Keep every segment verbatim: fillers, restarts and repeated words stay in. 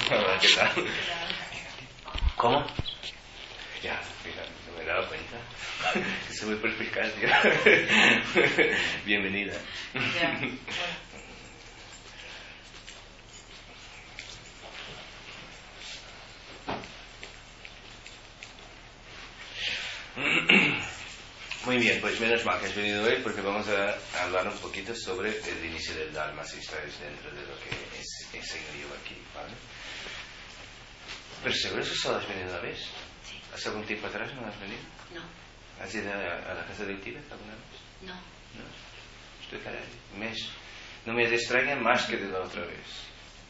Hola, ¿qué tal? ¿Cómo? Ya, mira, no me he dado cuenta. Que soy muy perspicaz, tío. Bienvenida. Ya, Muy bien, pues menos mal que has venido hoy porque vamos a hablar un poquito sobre el inicio del Dharma, si estáis dentro de lo que es, enseño yo aquí, ¿vale? Pero seguro que solo has venido una vez. Sí. ¿Hace algún tiempo atrás no has venido? No. ¿Has ido a, a la casa del Tíbet alguna vez? No. No. Estoy caray. Me es, no me extraña más que de la otra vez.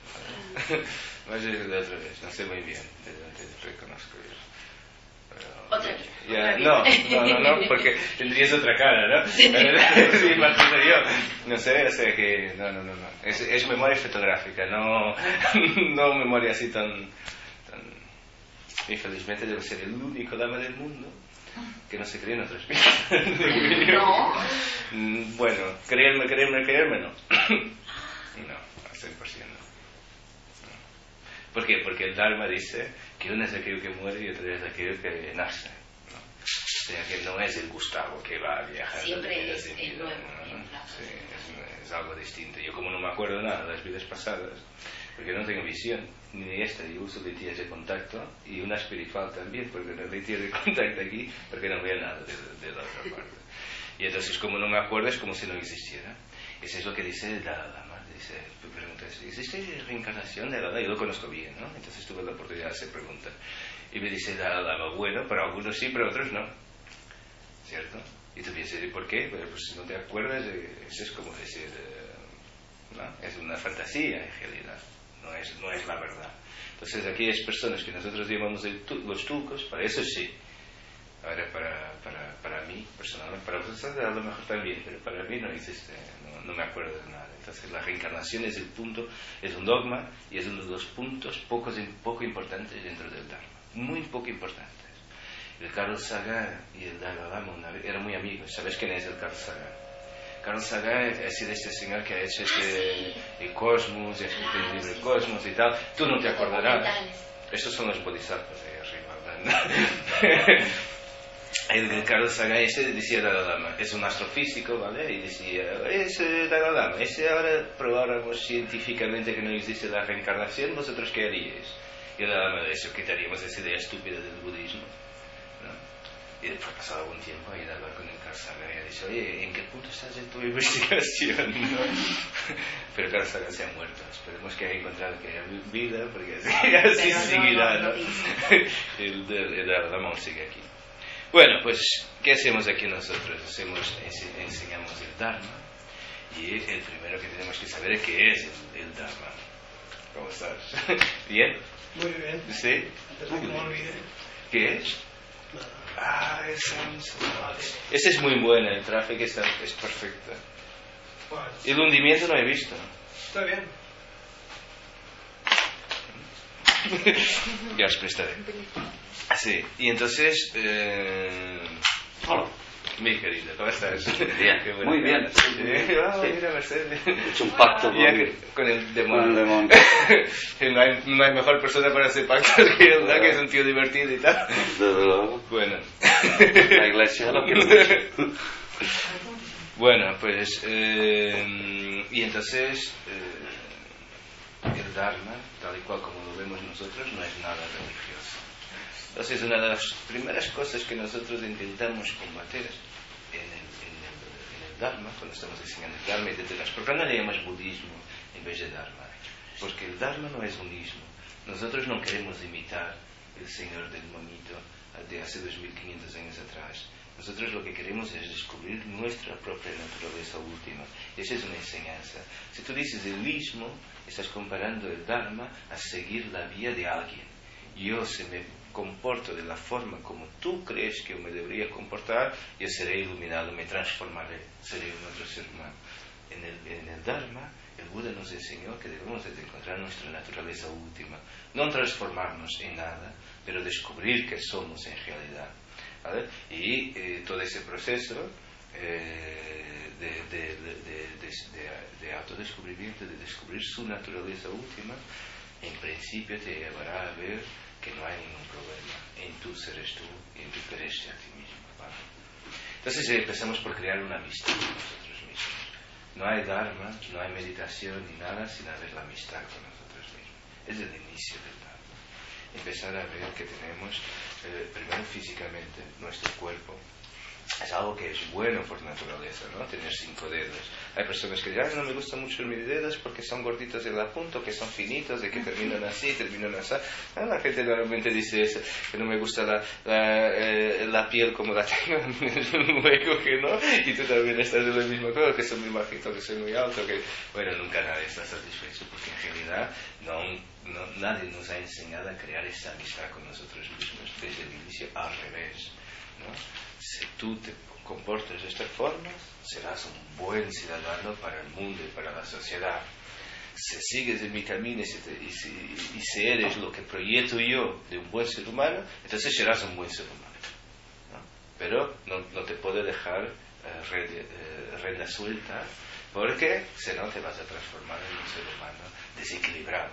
Más que de la otra vez. No sé muy bien, te, te reconozco yo. Pero, Otra ya, otra no, no, no, no, porque tendrías otra cara, ¿no? Sí. Sí, imagino yo. No sé, o sea que. No, no, no, no. Es, es memoria fotográfica, no, no memoria así tan, tan. Infelizmente debe ser el único dama del mundo que no se cree en otras vidas. No. Bueno, creerme, creerme, creerme, no. No, al cien por ciento no. ¿Por qué? Porque el Dharma dice que uno es aquello que muere y otro es aquello que nace, ¿no? O sea que no es el Gustavo que va a viajar. Siempre es de el vida, nuevo, ¿no? en plan. Sí, es, es algo distinto. Yo como no me acuerdo nada de las vidas pasadas, porque no tengo visión, ni de esta, yo uso lentias de contacto y una espiritual también, porque no lentias de contacto aquí, porque no veo nada de, de la otra parte. Y entonces como no me acuerdo es como si no existiera. Eso es lo que dice el Dalai Lama. Dice, tú preguntas, ¿existe reencarnación de Dalai? Yo lo conozco bien, ¿no? Entonces tuve la oportunidad de hacer preguntas. Y me dice el Dalai Lama, bueno, pero algunos sí, pero otros no. ¿Cierto? Y tú piensas, ¿y por qué? Pues, pues si no te acuerdas, eso es como decir, eh, ¿no? Es una fantasía en realidad, no es, no es la verdad. Entonces aquellas personas que nosotros llamamos el tu, los tulcos, para eso sí. Ahora, para, para, para mí, personalmente, para vosotros a lo mejor también, pero para mí no existe, no, no me acuerdo de nada. Entonces la reencarnación es el punto, es un dogma y es uno de los puntos poco, poco importantes dentro del Dharma, muy poco importantes. El Carl Sagan y el Dalai Lama una vez eran muy amigos. ¿Sabes quién es el Carl Sagan? Carl Sagan ha sido este señor que ha hecho este, el Cosmos, ha escrito el libro El Cosmos y tal. Tú no te acordarás. Estos son los bodhisattvas de arriba. El Carl Sagan ese decía Dalai Lama, es un astrofísico, ¿vale? Y decía, es Dalai Lama, ese ahora probáramos científicamente que no existe la reencarnación, ¿vosotros qué haríais? Y el Dalai Lama decía, quitaríamos esa idea estúpida del budismo, ¿no? Y después pasado algún tiempo y de hablar con el Carl Sagan y ha dicho, oye, ¿en qué punto estás en tu investigación? ¿No? Pero Carl Sagan se ha muerto, esperemos que haya encontrado que haya vida, porque así, así no, seguirá, no, no, ¿no? no El, el, el Dalai Lama sigue aquí. Bueno, pues, ¿qué hacemos aquí nosotros? Hacemos, enseñamos el Dharma y el primero que tenemos que saber es qué es el, el Dharma. ¿Cómo estás? ¿Bien? Muy bien. ¿Sí? Antes de que me olvide. ¿Qué es? Nada. Ah, es Ese es muy bueno, el tráfico está, es perfecto. Pues, El hundimiento no he visto. está bien. Ya os prestaré. Sí, y entonces... Eh... Hola. Mi querido, ¿cómo estás? Bien, Qué buena muy bien. cara. Sí. Ah, Sí. mira, Mercedes. He hecho un pacto Ya con, que- con el con demonio. el demonio. no, hay, no hay mejor persona para hacer pactos que él, ¿verdad? Que es un tío divertido y tal. Desde luego. Bueno. La iglesia lo quiere mucho. Bueno, pues... Eh, y entonces... Eh, el Dharma, tal y cual como lo vemos nosotros, no es nada religioso. Entonces, una de las primeras cosas que nosotros intentamos combatir en el, en el, en el Dharma, cuando estamos enseñando el Dharma y desde las... ¿Por qué no le llamamos budismo en vez de Dharma? Porque el Dharma no es unismo. Nosotros no queremos imitar el Señor del Monito de hace dos mil quinientos años atrás. Nosotros lo que queremos es descubrir nuestra propia naturaleza última. Y esa es una enseñanza. Si tú dices el ismo, estás comparando el Dharma a seguir la vía de alguien. Yo, si me comporto de la forma como tú crees que yo me debería comportar, yo seré iluminado, me transformaré, seré un otro ser humano. En el, en el Dharma, el Buda nos enseñó que debemos de encontrar nuestra naturaleza última. No transformarnos en nada, pero descubrir que somos en realidad. ¿Vale? Y eh, todo ese proceso eh, de, de, de, de, de, de autodescubrimiento, de descubrir su naturaleza última, en principio te llevará a ver que no hay ningún problema en tú seres tú y en tu quererte a ti mismo, ¿vale? Entonces empezamos por crear una amistad con nosotros mismos. No hay Dharma, no hay meditación ni nada sin haber la amistad con nosotros mismos. Es el inicio del Dharma. Empezar a ver que tenemos, eh, primero físicamente, nuestro cuerpo. Es algo que es bueno por naturaleza, ¿no? Tener cinco dedos. Hay personas que dirán, no me gustan mucho mis dedos porque son gorditos en la punta, que son finitos, de que terminan así, terminan así. Ah, la gente normalmente dice eso, que no me gusta la, la, eh, la piel como la tengo, luego que no, y tú también estás en la misma cosa, que soy muy bajito, que soy muy alto, que... Bueno, nunca nadie está satisfecho, porque en realidad no, no, nadie nos ha enseñado a crear esa amistad con nosotros mismos desde el inicio, al revés, ¿no? Si tú te comportas de esta forma, serás un buen ciudadano para el mundo y para la sociedad. Si sigues en mi camino y si, te, y, si, y si eres lo que proyecto yo de un buen ser humano, entonces serás un buen ser humano, ¿no? Pero no, no te puedo dejar uh, red, uh, renda suelta, porque si no te vas a transformar en un ser humano desequilibrado.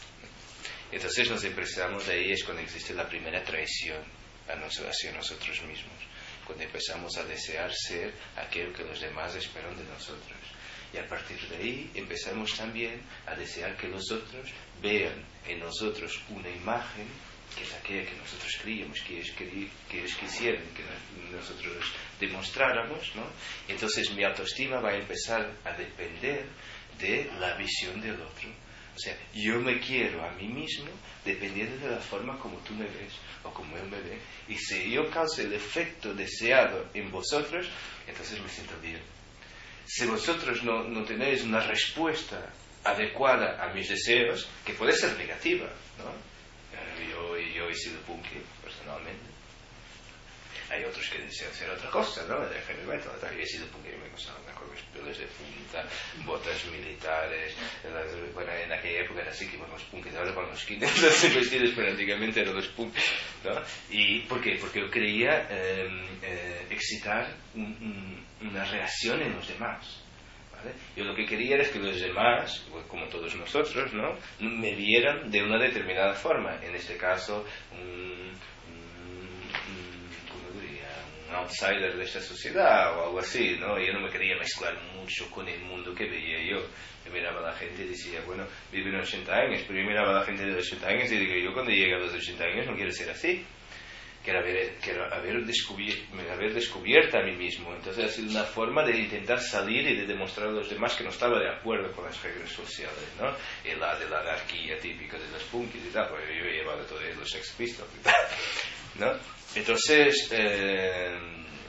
Entonces nos empezamos ahí, es cuando existe la primera traición a nos, hacia nosotros mismos, cuando empezamos a desear ser aquello que los demás esperan de nosotros. Y a partir de ahí empezamos también a desear que los otros vean en nosotros una imagen que es aquella que nosotros creíamos, que ellos, que, que ellos quisieran que nosotros demostráramos, ¿no? Entonces mi autoestima va a empezar a depender de la visión del otro. O sea, yo me quiero a mí mismo dependiendo de la forma como tú me ves o como él me ve. Y si yo causo el efecto deseado en vosotros, entonces me siento bien. Si vosotros no, no tenéis una respuesta adecuada a mis deseos, que puede ser negativa, ¿no? Yo, yo he sido punky, personalmente. Hay otros que desean ser otra cosa, ¿no? De heavy metal. Yo he sido punky, me gustaban con pelos de punta, botas militares. Las, bueno, en aquella época era así que íbamos punkies, ahora con los skinheads así vestidos, pero antiguamente eran los punks, ¿no? ¿Y por qué? Porque yo quería eh, eh, excitar un, un, una reacción en los demás. ¿Vale? Yo lo que quería era que los demás, como todos nosotros, ¿no? Me vieran de una determinada forma. En este caso, un, un, un, ¿cómo diría? Un outsider de esta sociedad o algo así, ¿no? Yo no me quería mezclar mucho con el mundo que veía yo. Yo miraba a la gente y decía, bueno, viven ochenta años, pero yo miraba a la gente de ochenta años y digo, yo cuando llegue a los ochenta años no quiero ser así. Quiero haber, quiero haber, descubierto, haber descubierto a mí mismo. Entonces ha sido una forma de intentar salir y de demostrar a los demás que no estaba de acuerdo con las reglas sociales, ¿no? Y la de la anarquía típica de los punkis y tal, porque yo he llevado todo eso, los Sex Pistols y tal, ¿no? Entonces, eh,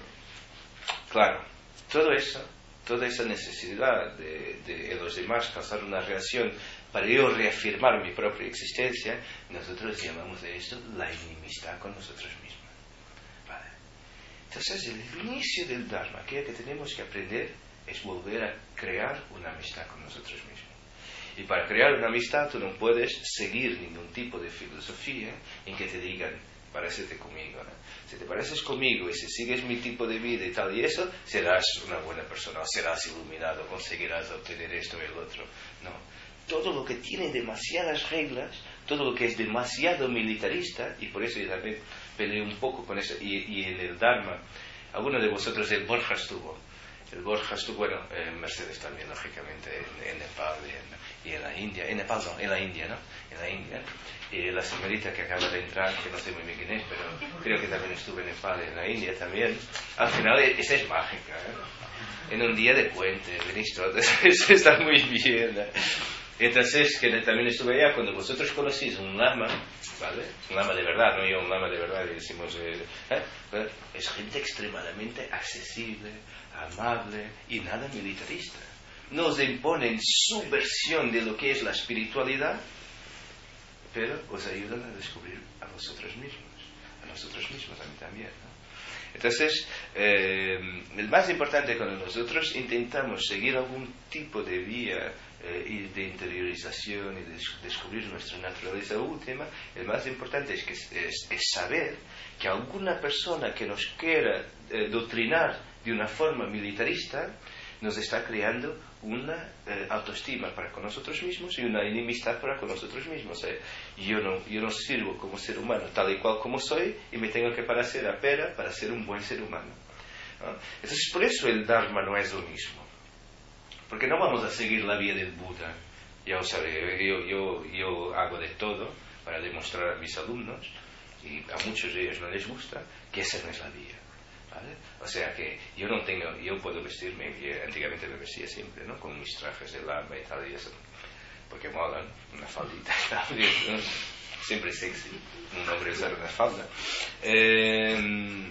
claro, todo eso, toda esa necesidad de, de, de los demás causar una reacción para yo reafirmar mi propia existencia, nosotros llamamos de esto la enemistad con nosotros mismos. ¿Vale? Entonces, el inicio del Dharma, aquello que tenemos que aprender, es volver a crear una amistad con nosotros mismos. Y para crear una amistad, tú no puedes seguir ningún tipo de filosofía en que te digan, parécete conmigo, ¿no? Si te pareces conmigo y si sigues mi tipo de vida y tal y eso, serás una buena persona, o serás iluminado, conseguirás obtener esto y el otro. No. Todo lo que tiene demasiadas reglas, todo lo que es demasiado militarista, y por eso yo también peleé un poco con eso, y, y en el Dharma, alguno de vosotros el Borja estuvo, el Borja estuvo, bueno, eh, Mercedes también, lógicamente, en, en Nepal y en, y en la India, en Nepal no, en la India, ¿no? En la India, y la señorita que acaba de entrar, que no sé muy bien quién es, pero creo que también estuvo en Nepal y en la India también, al final esa es mágica, ¿eh? En un día de puente, venís todos, eso está muy bien, ¿eh? Entonces, que también estuve allá, cuando vosotros conocéis un lama, ¿vale? Un lama de verdad, no yo un lama de verdad, y decimos, eh, ¿eh? Es gente extremadamente accesible, amable y nada militarista. Nos imponen su versión de lo que es la espiritualidad, pero os ayudan a descubrir a vosotros mismos, a nosotros mismos, a mí también, ¿no? Entonces, eh, el más importante cuando nosotros intentamos seguir algún tipo de vía eh, de interiorización y de descubrir nuestra naturaleza última, el más importante es, que, es, es saber que alguna persona que nos quiera eh, doctrinar de una forma militarista nos está creando una eh, autoestima para con nosotros mismos y una enemistad para con nosotros mismos. Eh. Yo, no, yo no sirvo como ser humano tal y cual como soy y me tengo que parecer a pera para ser un buen ser humano, ¿no? Entonces, por eso el Dharma no es lo mismo. Porque no vamos a seguir la vía del Buda. Ya os sabré, yo, yo, yo hago de todo para demostrar a mis alumnos, y a muchos de ellos no les gusta, que esa no es la vía. ¿Vale? O sea que yo no tengo, yo puedo vestirme, yo antiguamente me vestía siempre, ¿no? Con mis trajes de lama y tal, y eso, porque molan, una faldita y tal, ¿no? Siempre sexy, un hombre usar una falda. Eh,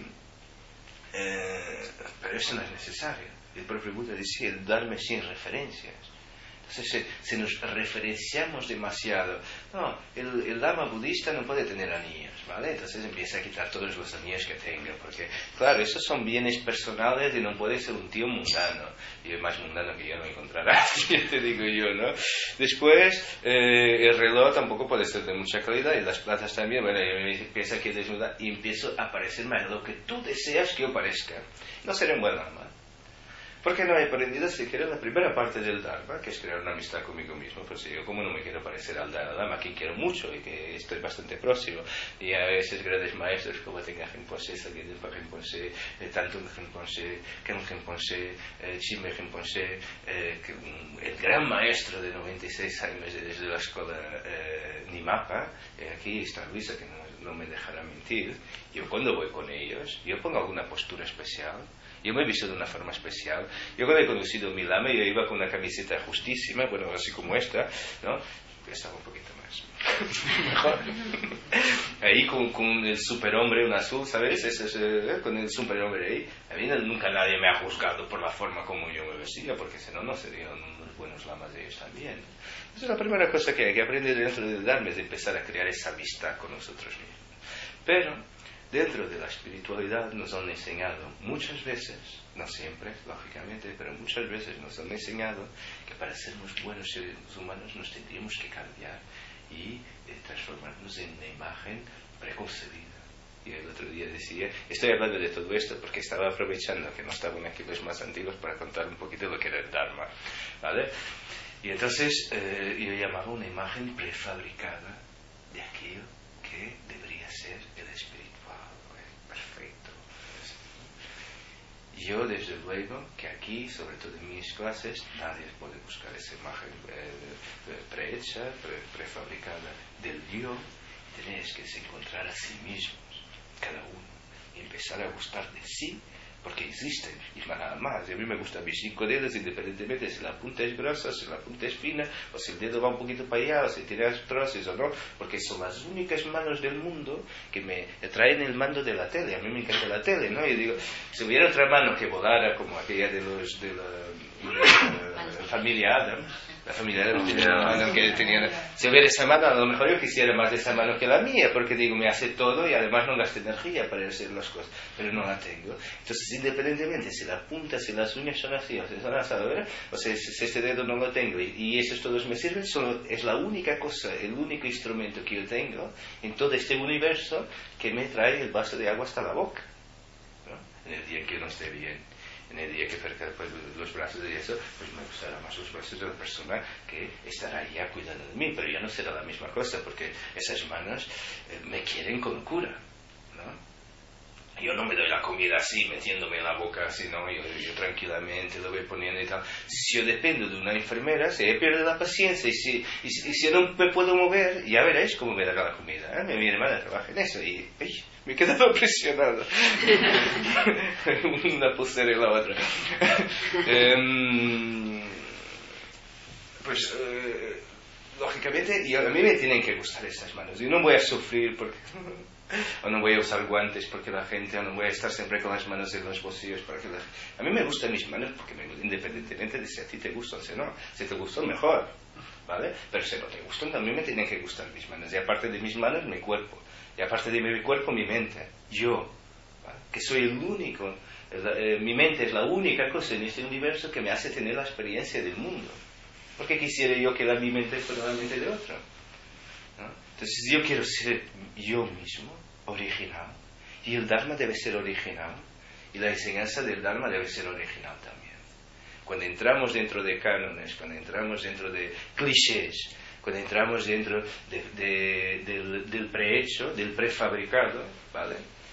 eh, pero eso no es necesario. El propio Buda decía, el Dharma sin referencias. Entonces se, se nos referenciamos demasiado. No, el, el Dharma budista no puede tener anillos, ¿vale? Entonces empieza a quitar todos los anillos que tenga, porque, claro, esos son bienes personales y no puede ser un tío mundano. Y es más mundano que yo no encontrarás, ya te digo yo, ¿no? Después, eh, el reloj tampoco puede ser de mucha calidad y las plazas también. Bueno, yo me empiezo aquí a desnudar y empiezo a parecerme a lo que tú deseas que yo parezca. No seré un buen Dharma. Porque no he aprendido siquiera la primera parte del Dharma, que es crear una amistad conmigo mismo. Pues yo, como no me quiero parecer al Dharma, a quien quiero mucho y que estoy bastante próximo, y a veces grandes maestros como Tenga Rinpoche, Sagyadeva Rinpoche, Tantun Rinpoche, Ken Rinpoche, Chime Rinpoche, eh, que, um, el gran maestro de noventa y seis años desde la escuela eh, Nimapa, eh, aquí está Luisa, que no, no me dejará mentir. Yo cuando voy con ellos, yo pongo alguna postura especial. Yo me he visto de una forma especial. Yo cuando he conocido mi lama, yo iba con una camiseta justísima, bueno, así como esta, ¿no? Estaba un poquito más mejor. Ahí con, con el superhombre, un azul, ¿sabes? Ese, ese, con el superhombre ahí. A mí nunca nadie me ha juzgado por la forma como yo me vestía, porque si no, no serían unos buenos lamas de ellos también. Esa es la primera cosa que hay que aprender dentro del Dharma, es de empezar a crear esa amistad con nosotros mismos. Pero dentro de la espiritualidad nos han enseñado muchas veces, no siempre, lógicamente, pero muchas veces nos han enseñado que para sernos buenos seres humanos nos tendríamos que cambiar y eh, transformarnos en una imagen preconcebida. Y el otro día decía, estoy hablando de todo esto porque estaba aprovechando que no estaban aquí los más antiguos para contar un poquito lo que era el Dharma, ¿vale? Y entonces eh, yo llamaba una imagen prefabricada de aquello que debería ser el espiritual. Perfecto. Yo, desde luego, que aquí, sobre todo en mis clases, nadie puede buscar esa imagen eh, prehecha, pre, prefabricada del yo. Tenéis que encontrar a sí mismos, cada uno, y empezar a gustar de sí, porque existen, y nada más. Y a mí me gustan mis cinco dedos, independientemente si la punta es gruesa, si la punta es fina, o si el dedo va un poquito para allá, o si tiene troces o no, porque son las únicas manos del mundo que me traen el mando de la tele. A mí me encanta la tele, ¿no? Y digo, si hubiera otra mano que volara como aquella de los de la, de la, la familia Adams, la familia Adams tenía una mano que tenía, si hubiera esa mano, a lo mejor yo quisiera más de esa mano que la mía, porque digo, me hace todo y además no gasto energía para hacer las cosas, pero no la tengo. Entonces, independientemente si la punta, si las uñas son así, o si son así, o sea, si este dedo no lo tengo y, y esos todos me sirven, solo es la única cosa, el único instrumento que yo tengo en todo este universo que me trae el vaso de agua hasta la boca, ¿no? En el día en que no esté bien, en el día que perca pues, los brazos de eso, pues me gustarán más los brazos de la persona que estará ya cuidando de mí, pero ya no será la misma cosa, porque esas manos eh, me quieren con cura, ¿no? Yo no me doy la comida así, metiéndome en la boca así, no, yo, yo tranquilamente lo voy poniendo y tal. Si yo dependo de una enfermera, se pierde la paciencia y si, y, si, y si no me puedo mover, ya veréis cómo me dará la comida, ¿eh? Mi hermana trabaja en eso y ¡ay! Me he quedado presionado. Una pulsera y la otra. um, pues, eh, lógicamente, yo, a mí me tienen que gustar estas manos. Yo no voy a sufrir porque... o no voy a usar guantes porque la gente, o no voy a estar siempre con las manos en los bolsillos para que la... A mí me gustan mis manos porque me, independientemente de si a ti te gustan o si no, si te gustan mejor, ¿vale? Pero si no te gustan también me tienen que gustar mis manos, y aparte de mis manos mi cuerpo, y aparte de mi cuerpo mi mente, yo, ¿vale? Que soy el único, eh, mi mente es la única cosa en este universo que me hace tener la experiencia del mundo. ¿Por qué quisiera yo que mi mente fuera la mente de otro? ¿No? Entonces yo quiero ser yo mismo, original, y el Dharma debe ser original, y la enseñanza del Dharma debe ser original también. Cuando entramos dentro de cánones, cuando entramos dentro de clichés, cuando entramos dentro de, de, del, del prehecho, del prefabricado, ¿vale?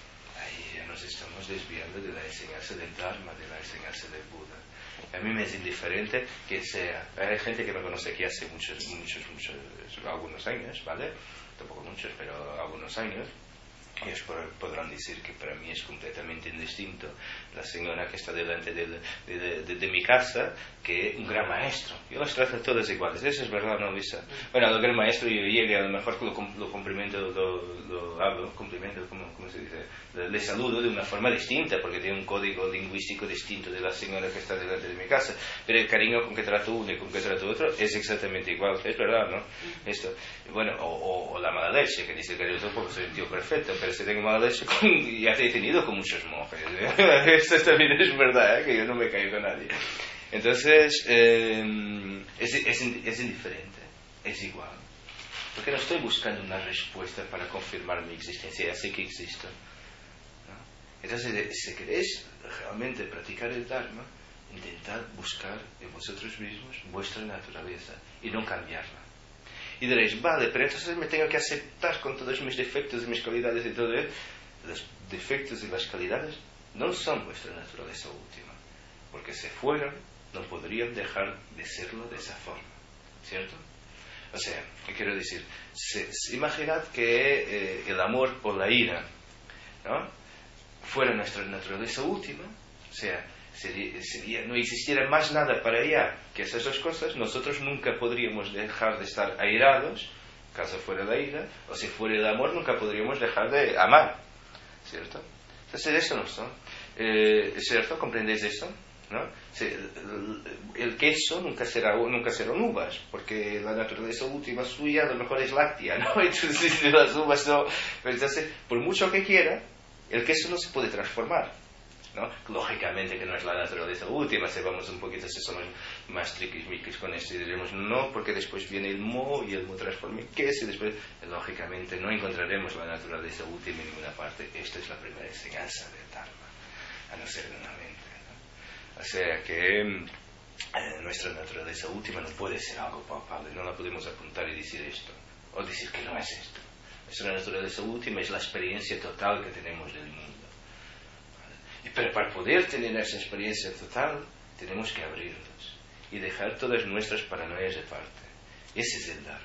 Ahí ya nos estamos desviando de la enseñanza del Dharma, de la enseñanza del Buda. A mí me es indiferente que sea. Hay gente que me conoce aquí hace muchos, muchos, muchos, algunos años, ¿vale? Tampoco muchos, pero algunos años. Ellos podrán decir que para mí es completamente indistinto la señora que está delante de, de, de, de mi casa que un gran maestro. Yo las trato todas iguales. Eso es verdad, ¿no, Luisa? Bueno, al gran maestro yo llegue, a lo mejor lo, lo cumplimento, lo, lo hablo, cumplimento, ¿cómo, cómo se dice? Le, le saludo de una forma distinta, porque tiene un código lingüístico distinto de la señora que está delante de mi casa. Pero el cariño con que trato uno y con que trato otro es exactamente igual. Es verdad, ¿no? Esto. Bueno, o, o, o la mala leche, que dice que yo tampoco soy un tío perfecto, pero si tengo mala leche, con, ya te he tenido con muchos monjes. Esto también es verdad, ¿eh? Que yo no me caigo con nadie. Entonces, eh, es, es, es indiferente, es igual. Porque no estoy buscando una respuesta para confirmar mi existencia, ya sé que existo, ¿no? Entonces, si queréis realmente practicar el Dharma, intentad buscar en vosotros mismos vuestra naturaleza y no cambiarla. Y diréis, vale, pero entonces me tengo que aceptar con todos mis defectos y mis cualidades y todo eso. Los defectos y las cualidades no son vuestra naturaleza última, porque si fueran, no podrían dejar de serlo de esa forma, ¿cierto? O sea, ¿qué quiero decir? Se, se, imaginad que eh, el amor o la ira, ¿no?, fuera nuestra naturaleza última, o sea, sería, sería, no existiera más nada para allá que esas dos cosas, nosotros nunca podríamos dejar de estar airados, caso fuera la ira, o si fuera el amor, nunca podríamos dejar de amar, ¿cierto? Entonces, eso no son. Eh, ¿Cierto? ¿Comprendéis eso? ¿No? El, el queso nunca será, nunca serán uvas, porque la naturaleza última suya a lo mejor es láctea, ¿no? Entonces las uvas no. Entonces, por mucho que quiera, el queso no se puede transformar, ¿no? Lógicamente que no es la naturaleza última. Si vamos un poquito, si somos más triquismiquis con esto y diremos no, porque después viene el mo y el mo transforma en queso y después, lógicamente, no encontraremos la naturaleza última en ninguna parte. Esta es la primera enseñanza del Dharma, a no ser de una mente. O sea que eh, nuestra naturaleza última no puede ser algo palpable, no la podemos apuntar y decir esto, o decir que no es esto. Nuestra naturaleza última es la experiencia total que tenemos del mundo. ¿Vale? Pero para poder tener esa experiencia total, tenemos que abrirnos y dejar todas nuestras paranoias de parte. Ese es el Dharma.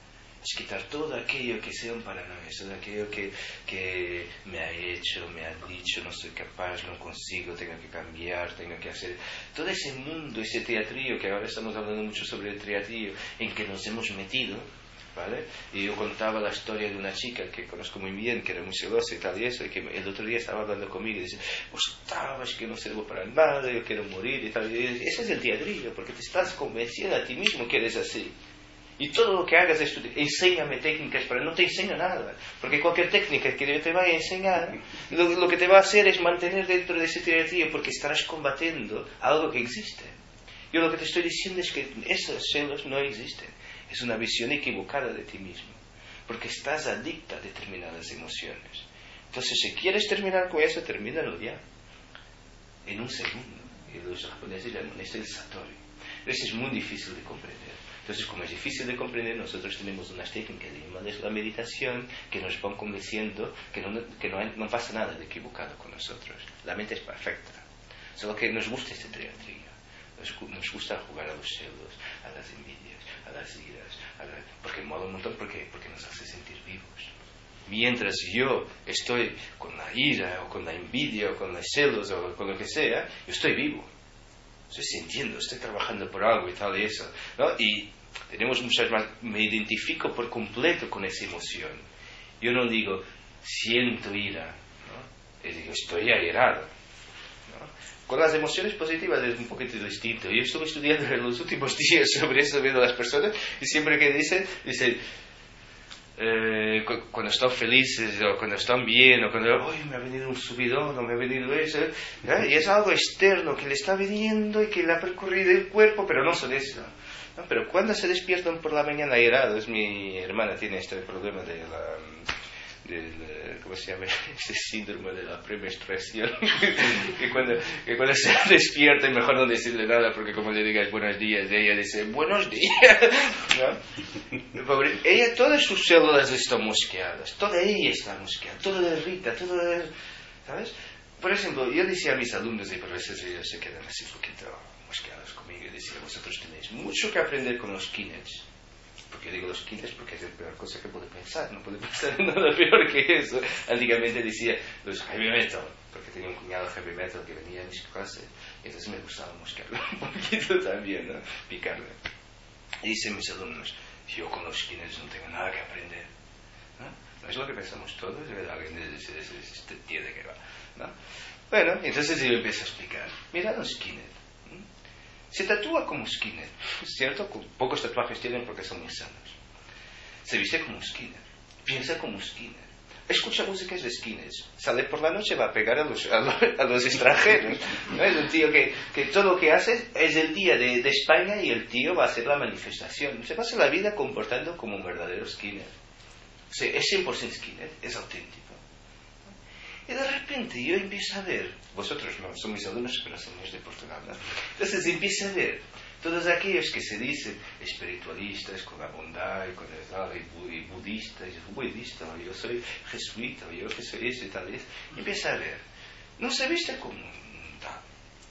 Es quitar todo aquello que sea un paranoia, todo aquello que, que me ha hecho, me ha dicho, no soy capaz, no consigo, tengo que cambiar, tengo que hacer. Todo ese mundo, ese teatrillo, que ahora estamos hablando mucho sobre el teatrillo, en que nos hemos metido, ¿vale? Y yo contaba la historia de una chica que conozco muy bien, que era muy celosa y tal y eso, y que el otro día estaba hablando conmigo y dice, Gustavo, es que no sirvo para nada, yo quiero morir y tal. Y ese es el teatrillo, porque te estás convenciendo a ti mismo que eres así. Y todo lo que hagas es, enséñame técnicas, pero no te enseño nada. Porque cualquier técnica que yo te vaya a enseñar, lo, lo que te va a hacer es mantener dentro de ese teatrillo, porque estarás combatiendo algo que existe. Yo lo que te estoy diciendo es que esos celos no existen. Es una visión equivocada de ti mismo. Porque estás adicta a determinadas emociones. Entonces, si quieres terminar con eso, termínalo ya. En un segundo. Y los japoneses llaman esto el satori. Eso es muy difícil de comprender. Entonces, como es difícil de comprender, nosotros tenemos unas técnicas de la meditación que nos van convenciendo que, no, que no, hay, no pasa nada de equivocado con nosotros. La mente es perfecta. Solo que nos gusta este teatrillo. Nos, nos gusta jugar a los celos, a las envidias, a las iras, a la, porque mola un montón, porque, porque nos hace sentir vivos. Mientras yo estoy con la ira, o con la envidia, o con los celos, o con lo que sea, yo estoy vivo. Estoy sintiendo, estoy trabajando por algo y tal y eso, ¿no? Y tenemos muchas más, me identifico por completo con esa emoción. Yo no digo, siento ira, ¿no? Yo digo, estoy airado, ¿no? Con las emociones positivas es un poquito distinto. Yo estuve estudiando en los últimos días sobre eso, viendo a las personas, y siempre que dicen, dicen, Eh, cuando están felices o cuando están bien o cuando ¡ay, me ha venido un subidón o me ha venido eso! ¿eh? Y es algo externo que le está viniendo y que le ha percorrido el cuerpo, pero no son eso, ¿no? Pero cuando se despiertan por la mañana airados, mi hermana tiene este problema de la, del, ¿cómo se llama? Ese síndrome de la premenstruación, que, cuando, que cuando se despierta es mejor no decirle nada, porque como le digas buenos días, ella dice buenos días, ¿no? Pobre, ella, todas sus células están mosqueadas, toda ella está mosqueada, todo le irrita, todo le, ¿sabes? Por ejemplo, yo decía a mis alumnos, y por veces ellos se quedan así un poquito mosqueados conmigo, y decía, vosotros tenéis mucho que aprender con los skinheads. Porque digo los skinheads porque es la peor cosa que puede pensar, no puede pensar en nada peor que eso. Antiguamente decía los heavy metal, porque tenía un cuñado heavy metal que venía a mis clases, y entonces me gustaba mosquearlo un poquito también, ¿no? Picarle. Y dicen mis alumnos, yo con los skinheads no tengo nada que aprender. ¿No? ¿No es lo que pensamos todos? Alguien dice, este tío de qué va, ¿no? Bueno, entonces yo empiezo a explicar. Mira los skinheads. Se tatúa como skinhead, ¿cierto? Pocos tatuajes tienen porque son muy sanos. Se viste como skinhead, piensa como skinhead, escucha músicas de skinheads, sale por la noche, va a pegar a los, a los, a los extranjeros. ¿No? Es un tío que, que todo lo que hace es el día de, de España y el tío va a hacer la manifestación. Se pasa la vida comportando como un verdadero skinhead. O sea, es cien por ciento skinhead, es auténtico. Y de repente yo empiezo a ver, vosotros no, son mis alumnos, pero son los de Portugal, ¿no? Entonces empiezo a ver todos aquellos que se dicen espiritualistas, con la bondad y con el tal, y, bu y budistas, y budista, yo soy jesuita, yo que soy eso y tal, y empieza a ver, no se viste como tal,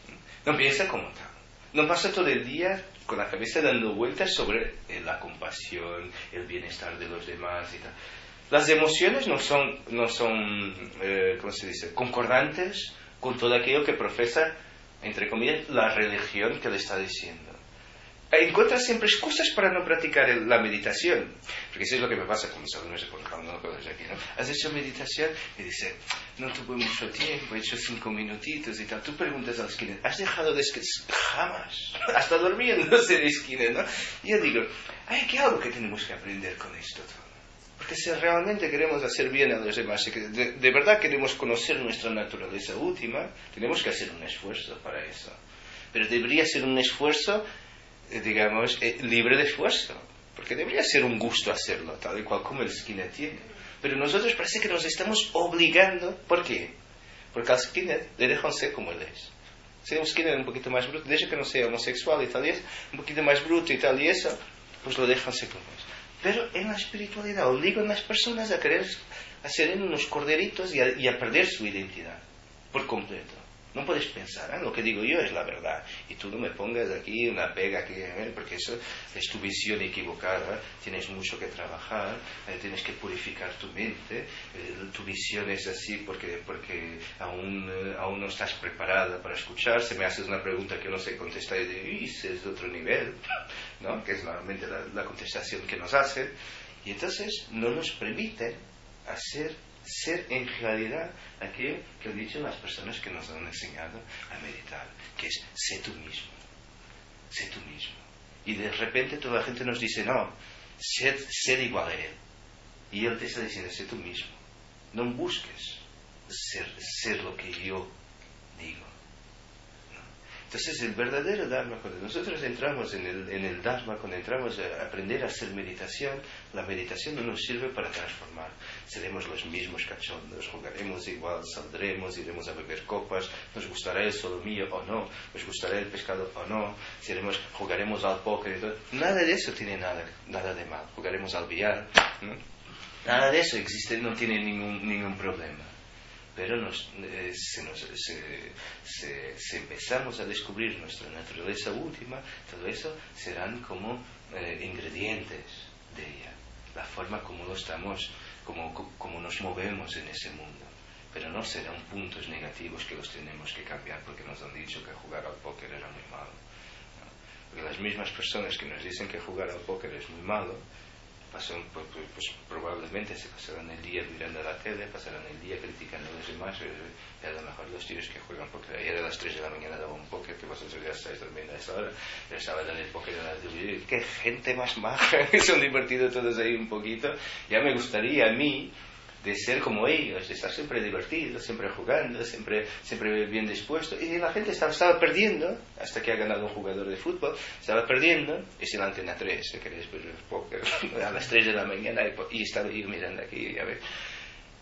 no piensa como tal, no pasa todo el día con la cabeza dando vueltas sobre eh, la compasión, el bienestar de los demás y tal. Las emociones no son, no son eh, ¿cómo se dice?, concordantes con todo aquello que profesa, entre comillas, la religión que le está diciendo. Encuentra siempre excusas para no practicar el, la meditación. Porque eso es lo que me pasa con mis alumnos de Portugal, no lo aquí, ¿no? Has hecho meditación y dice, no tuve mucho tiempo, he hecho cinco minutitos y tal. Tú preguntas al skinhead, ¿has dejado de escribir? Jamás. Hasta durmiéndose de skinhead, ¿no? Y yo digo, hay que algo que tenemos que aprender con esto todo. Porque si realmente queremos hacer bien a los demás, y que de, de verdad queremos conocer nuestra naturaleza última, tenemos que hacer un esfuerzo para eso. Pero debería ser un esfuerzo, eh, digamos, eh, libre de esfuerzo. Porque debería ser un gusto hacerlo, tal y cual como el skinhead tiene. Pero nosotros parece que nos estamos obligando. ¿Por qué? Porque al skinhead le dejan ser como él es. Si un skinhead un poquito más bruto, desde que no sea homosexual y tal y es, un poquito más bruto y tal y eso, pues lo dejan ser como es. Pero en la espiritualidad obligan a las personas a querer hacer unos corderitos y a, y a perder su identidad por completo. No puedes pensar, ¿eh? Lo que digo yo es la verdad. Y tú no me pongas aquí una pega, aquí, ¿eh? Porque eso es tu visión equivocada. Tienes mucho que trabajar, eh, tienes que purificar tu mente. Eh, tu visión es así porque, porque aún, eh, aún no estás preparada para escuchar. Si me haces una pregunta que no sé contestar, y digo, es de otro nivel, ¿no? Que es normalmente la, la contestación que nos hacen. Y entonces no nos permiten hacer ser en realidad aquello que han dicho las personas que nos han enseñado a meditar, que es sé tú mismo, sé tú mismo. Y de repente toda la gente nos dice, no, ser, ser igual a él. Y él te está diciendo, sé tú mismo. No busques ser, ser lo que yo digo. Entonces el verdadero Dharma, cuando nosotros entramos en el, en el Dharma, cuando entramos a aprender a hacer meditación, la meditación no nos sirve para transformar. Seremos los mismos cachondos, jugaremos igual, saldremos, iremos a beber copas, nos gustará el solomillo o no, nos gustará el pescado o no, seremos, jugaremos al póker y todo. Nada de eso tiene nada, nada de mal. Jugaremos al billar, ¿no? Nada de eso existe, no tiene ningún, ningún problema. Pero nos, eh, se, nos, se, se, se empezamos a descubrir nuestra naturaleza última, todo eso serán como eh, ingredientes de ella, la forma como lo estamos, como, como nos movemos en ese mundo. Pero no serán puntos negativos que los tenemos que cambiar porque nos han dicho que jugar al póker era muy malo, ¿no? Porque las mismas personas que nos dicen que jugar al póker es muy malo, Pasan, pues, pues, pues probablemente se pasarán el día mirando la tele, pasarán el día criticando a los demás, y a lo mejor los tíos que juegan póker. Ayer a las tres de la mañana daba un póker, que vosotros ya estáis durmiendo a esa hora, pero estaba dando el póker a las dos. ¡Qué gente más maja! Se han divertido todos ahí un poquito. Ya me gustaría a mí de ser como ellos, de estar siempre divertido, siempre jugando, siempre, siempre bien dispuesto. Y la gente estaba, estaba perdiendo, hasta que ha ganado un jugador de fútbol, estaba perdiendo, es en la Antena tres, si queréis ver el póker, a las tres de la mañana, y, y estaba yo mirando aquí, a ver.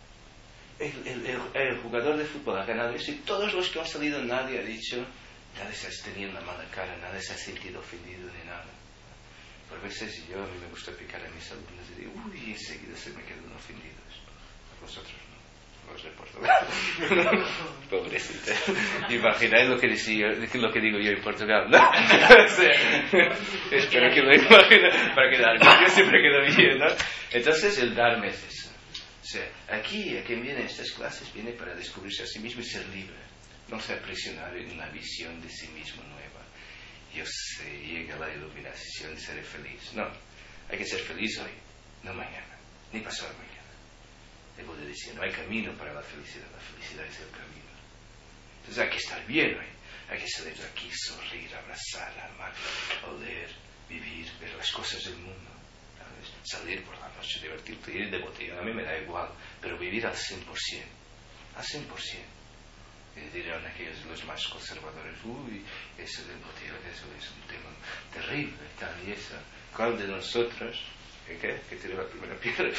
el, el, el, el jugador de fútbol ha ganado eso y todos los que han salido nadie ha dicho, nadie se ha tenido una mala cara, nadie se ha sentido ofendido ni nada. Por veces yo, a mí me gusta picar a mis alumnos y digo, uy, enseguida se me quedan ofendidos. Vosotros no, los de Portugal. Pobrecita. ¿Imagináis lo que, decía, lo que digo yo en Portugal? ¿No? O sea, espero que lo imaginen para quedarme. Yo siempre quedo bien, ¿no? Entonces el darme es eso. O sea, aquí, a quien viene a estas clases, viene para descubrirse a sí mismo y ser libre. No ser prisionero en una visión de sí mismo nueva. Yo sé, llega la iluminación y seré feliz. No, hay que ser feliz hoy, no mañana, ni pasado mañana. El Buda decía, no hay camino para la felicidad, la felicidad es el camino. Entonces hay que estar bien hoy, hay que salir de aquí, sonreír, abrazar, amar, oler, vivir, ver las cosas del mundo. ¿Sabes? Salir por la noche, divertirte, ir de botellón, a mí me da igual, pero vivir al cien por ciento, al cien por ciento. Y dirán aquellos los más conservadores, uy, eso del botellón, eso es un tema terrible, tal y eso. ¿Cuál de nosotros, qué? Que tiró la primera piedra?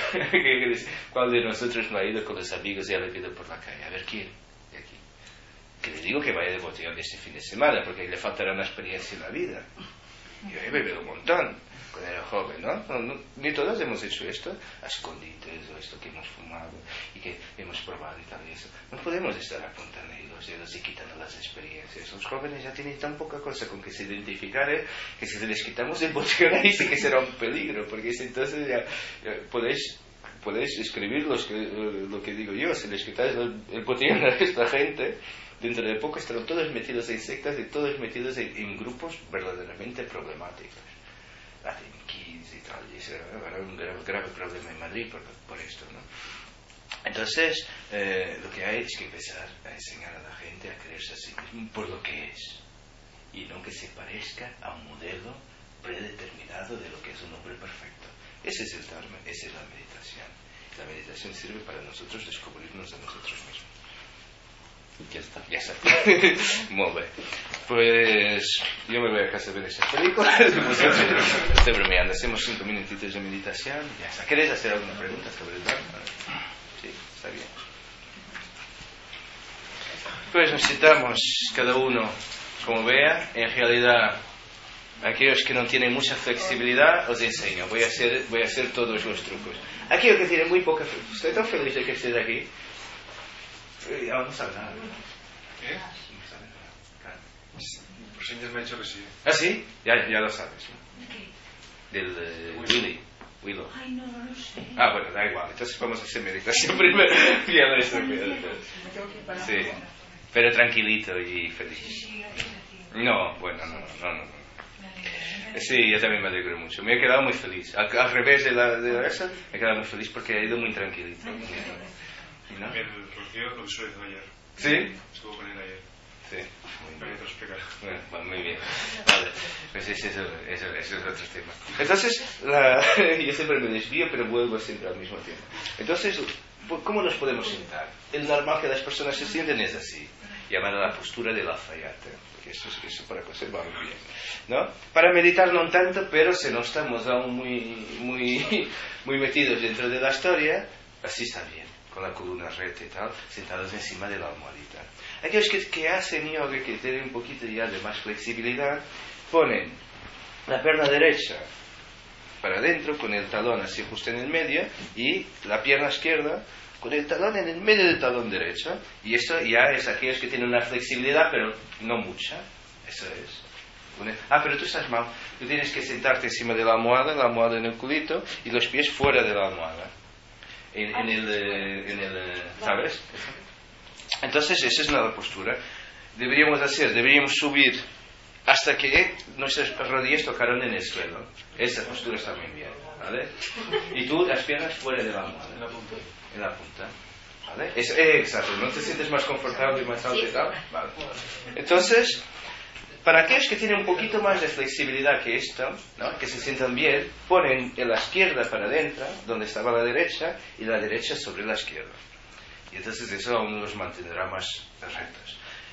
¿Cuál de nosotros no ha ido con los amigos y ha bebido por la calle? A ver, ¿quién? De aquí. Que le digo que vaya de botellón este fin de semana, porque le faltará una experiencia en la vida. Yo he bebido un montón cuando era joven, ¿no? No, no, ni todos hemos hecho esto a escondites, o esto que hemos fumado y que hemos probado y tal y eso. No podemos estar apuntando ahí los dedos y quitando las experiencias. Los jóvenes ya tienen tan poca cosa con que se identificar, ¿eh? Que si les quitamos el botellón ahí sí que será un peligro, porque si entonces ya, ya podéis, podéis escribir los que, lo que digo yo. Si les quitáis el, el botellón a esta gente, dentro de poco estarán todos metidos en sectas y todos metidos en, en grupos verdaderamente problemáticos. Hacen kids y tal, y ese habrá un grave, grave problema en Madrid por, por esto, ¿no? Entonces, eh, lo que hay es que empezar a enseñar a la gente a creerse a sí mismo por lo que es, y no que se parezca a un modelo predeterminado de lo que es un hombre perfecto. Ese es el Dharma, esa es la meditación. La meditación sirve para nosotros descubrirnos a nosotros mismos. Ya está. Ya está. Muy bien. Pues yo me voy a casa a ver esas películas. Estoy bromeando. Hacemos cinco minutitos de meditación. Ya está. ¿Queréis hacer alguna pregunta sobre el Dharma? Sí, está bien. Pues necesitamos cada uno, como vea, en realidad, aquellos que no tienen mucha flexibilidad, os enseño. Voy a hacer, voy a hacer todos los trucos. Aquellos que tienen muy poca flexibilidad. Estoy tan feliz de que estés aquí. Ya no sabe nada. ¿Qué? No sabe nada. Claro. Por señas me ha dicho que sí. ¿Ah, sí? Ya, ya lo sabes, ¿no? Del uh, Willy. Willow. Ay, no, no lo sé. Ah, bueno, da igual. Entonces vamos a hacer meditación primero. Ya lo estoy viendo. Sí. Pero tranquilito y feliz. No, bueno, no, no, no. no. Sí, yo también me alegro mucho. Me he quedado muy feliz. Al, al revés de la de esa, me he quedado muy feliz porque he ido muy tranquilito. ¿No? El Rocío lo visualizó ayer. ¿Sí? Estuvo con él ayer. Sí. Muy Para bien. que te lo explicara. Bueno, va muy bien. Vale. Pues ese es, el, eso, eso es otro tema. Entonces, la, yo siempre me desvío, pero vuelvo siempre al mismo tiempo. Entonces, ¿cómo nos podemos sentar? El normal que las personas se sienten es así, llamada la postura de la fayate. Porque eso, eso para conservar muy bien. ¿No? Para meditar no tanto, pero si no estamos aún muy, muy, muy metidos dentro de la historia, así está bien. Con la columna recta y tal, sentados encima de la almohadita. Aquellos que, que hacen yoga, que tienen un poquito ya de más flexibilidad, ponen la pierna derecha para adentro, con el talón así justo en el medio, y la pierna izquierda con el talón en el medio del talón derecho, y esto ya es aquellos que tienen una flexibilidad, pero no mucha. Eso es. Ah, pero tú estás mal. Tú tienes que sentarte encima de la almohada, la almohada en el culito, y los pies fuera de la almohada. En, en, el, en el, ¿sabes? Entonces esa es la postura. Deberíamos hacer, deberíamos subir hasta que nuestras rodillas tocaron en el suelo. Esa postura está muy bien, ¿vale? Y tú las piernas fuera de la almohada. En la punta. En la punta, ¿vale? Es, eh, exacto, ¿no te sientes más confortable y más alto y tal? Vale. Entonces, para aquellos que tienen un poquito más de flexibilidad que esto, ¿no? Que se sientan bien, ponen la izquierda para adentro, donde estaba la derecha, y la derecha sobre la izquierda. Y entonces eso aún los mantendrá más rectos.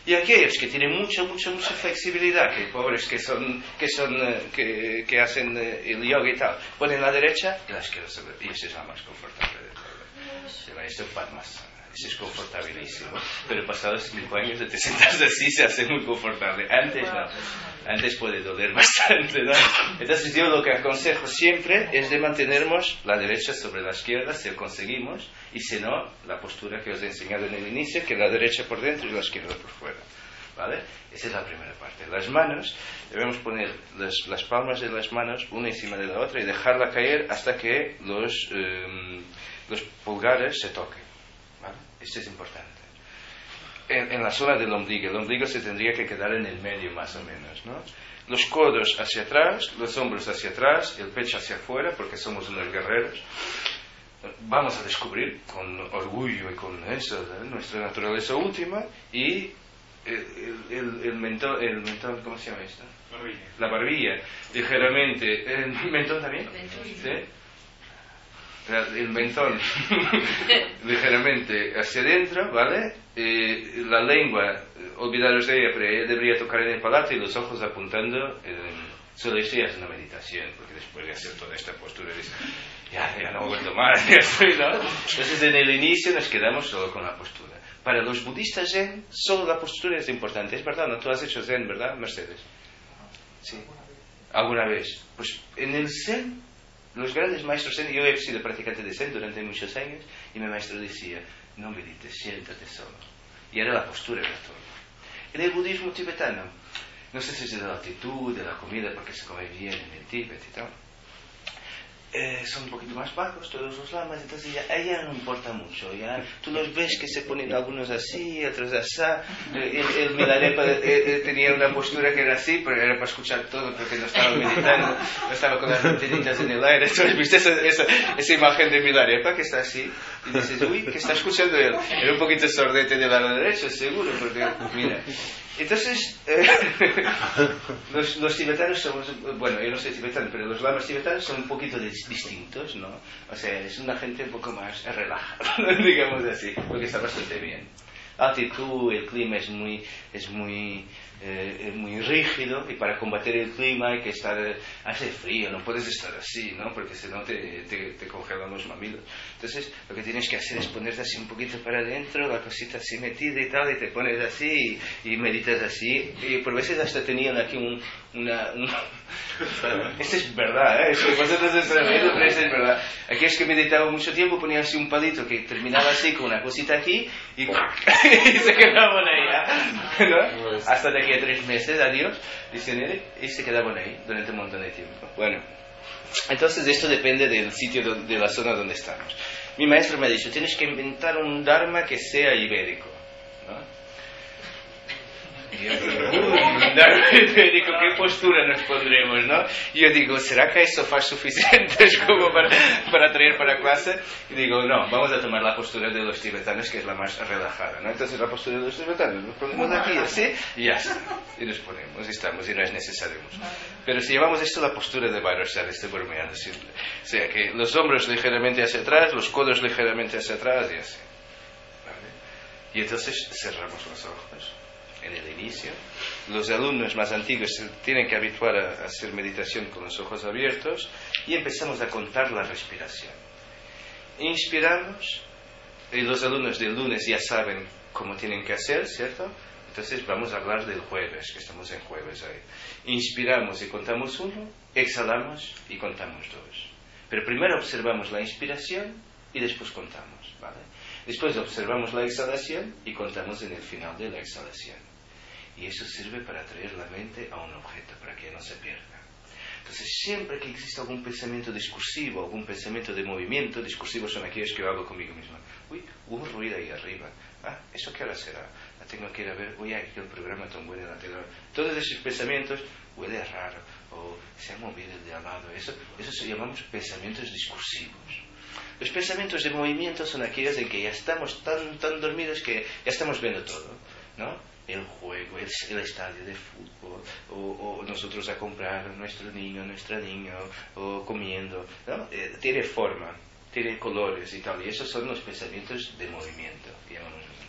Y aquellos que tienen mucha, mucha, mucha flexibilidad, que pobres que son, que son, eh, que, que hacen eh, el yoga y tal, ponen la derecha y la izquierda sobre, y esa es la más confortable de todas. El maestro Padmasana. Eso es confortabilísimo. Pero pasados cinco años de te sentas así se hace muy confortable. Antes no. Antes puede doler bastante, ¿no? Entonces yo lo que aconsejo siempre es de mantenernos la derecha sobre la izquierda, si lo conseguimos, y si no, la postura que os he enseñado en el inicio, que la derecha por dentro y la izquierda por fuera. ¿Vale? Esa es la primera parte. Las manos, debemos poner las, las palmas de las manos una encima de la otra y dejarla caer hasta que los, eh, los pulgares se toquen. ¿Vale? Esto es importante. En, en la zona del ombligo, el ombligo se tendría que quedar en el medio más o menos, ¿no? Los codos hacia atrás, los hombros hacia atrás, el pecho hacia afuera, porque somos unos guerreros. Vamos a descubrir con orgullo y con eso, ¿eh? Nuestra naturaleza última, y el, el, el, mentón, el mentón, ¿cómo se llama esto? Barbilla. La barbilla, ligeramente. ¿El mentón también? ¿Sí? El mentón ligeramente hacia adentro, ¿vale? Eh, la lengua, olvidaros de ella, pero ella debería tocar en el palato y los ojos apuntando. Eh, solo esto ya es una meditación, porque después de hacer toda esta postura dices, ya, ya no vuelto más, ya estoy, ¿no? Entonces en el inicio nos quedamos solo con la postura. Para los budistas zen, solo la postura es importante. Es verdad, ¿no? Tú has hecho zen, ¿verdad, Mercedes? Sí. ¿Alguna vez? Pues en el zen, los grandes maestros zen, yo he sido practicante de zen durante muchos años, y mi maestro decía, no medites, siéntate solo. Y era la postura de todo. En el budismo tibetano, no sé si es de la altitud, de la comida, porque se come bien en el Tíbet y tal, eh, son un poquito más bajos todos los lamas, entonces ya, a ella no importa mucho, ya tú los ves que se ponen algunos así, otros así. El, el Milarepa eh, eh, tenía una postura que era así, pero era para escuchar todo porque no estaba meditando, no estaba con las antenitas en el aire. Entonces viste esa, esa, esa imagen de Milarepa que está así y dices, uy, ¿qué está escuchando él? Era un poquito sordete de lado derecho, seguro, porque mira. Entonces, eh, los, los tibetanos somos, bueno, yo no soy tibetano, pero los lamas tibetanos son un poquito dis- distintos, ¿no? O sea, es una gente un poco más relajada, digamos así, porque está bastante bien. La altitud, el clima es muy, es muy, eh, muy rígido, y para combatir el clima hay que estar, hace frío, no puedes estar así, ¿no? Porque si no te, te, te congelan los mamilos. Entonces, lo que tienes que hacer es ponerte así un poquito para adentro, la cosita así metida y tal, y te pones así, y, y meditas así, y por veces hasta tenían aquí un, una... Un... Esto es verdad, ¿eh? Eso vosotros no sabéis, pero esto es verdad. Aquellos que meditaban mucho tiempo ponían así un palito que terminaba así con una cosita aquí, y, y se quedaban ahí, ¿no? Hasta de aquí a tres meses, adiós, dicen él, y se quedaban ahí durante un montón de tiempo. Bueno, entonces esto depende del sitio, de, de la zona donde estamos. Mi maestro me ha dicho, tienes que inventar un dharma que sea ibérico, ¿no? Y yo digo, un dharma ibérico, ¿qué postura nos pondremos, no? Y yo digo, ¿será que hay sofás suficientes como para, para traer para clase? Y digo, no, vamos a tomar la postura de los tibetanos, que es la más relajada, ¿no? Entonces la postura de los tibetanos, nos ponemos aquí así, y ya está. Y nos ponemos, y estamos, y no es necesario mucho. Pero si llevamos esto, la postura de Vairocana, este bromeando siempre. O sea, que los hombros ligeramente hacia atrás, los codos ligeramente hacia atrás, y así. ¿Vale? Y entonces cerramos los ojos. En el inicio, los alumnos más antiguos se tienen que habituar a hacer meditación con los ojos abiertos, y empezamos a contar la respiración. Inspiramos, y los alumnos del lunes ya saben cómo tienen que hacer, ¿cierto? Entonces vamos a hablar del jueves, que estamos en jueves ahí. Inspiramos y contamos uno, exhalamos y contamos dos. Pero primero observamos la inspiración y después contamos, ¿vale? Después observamos la exhalación y contamos en el final de la exhalación. Y eso sirve para atraer la mente a un objeto, para que no se pierda. Entonces, siempre que exista algún pensamiento discursivo, algún pensamiento de movimiento, discursivos son aquellos que yo hablo conmigo mismo. Uy, hubo un ruido ahí arriba. Ah, ¿eso qué hora será? La tengo que ir a ver. Uy, aquí el programa tan bueno en la tele. Todos esos pensamientos, huele raro, o se ha movido el de al lado. Eso, eso se llamamos pensamientos discursivos. Los pensamientos de movimiento son aquellos en que ya estamos tan, tan dormidos que ya estamos viendo todo, ¿no? El juego, el, el estadio de fútbol, o, o nosotros a comprar a nuestro niño, nuestra niña, o comiendo, ¿no? Eh, tiene forma, tiene colores y tal, y esos son los pensamientos de movimiento, llamamos.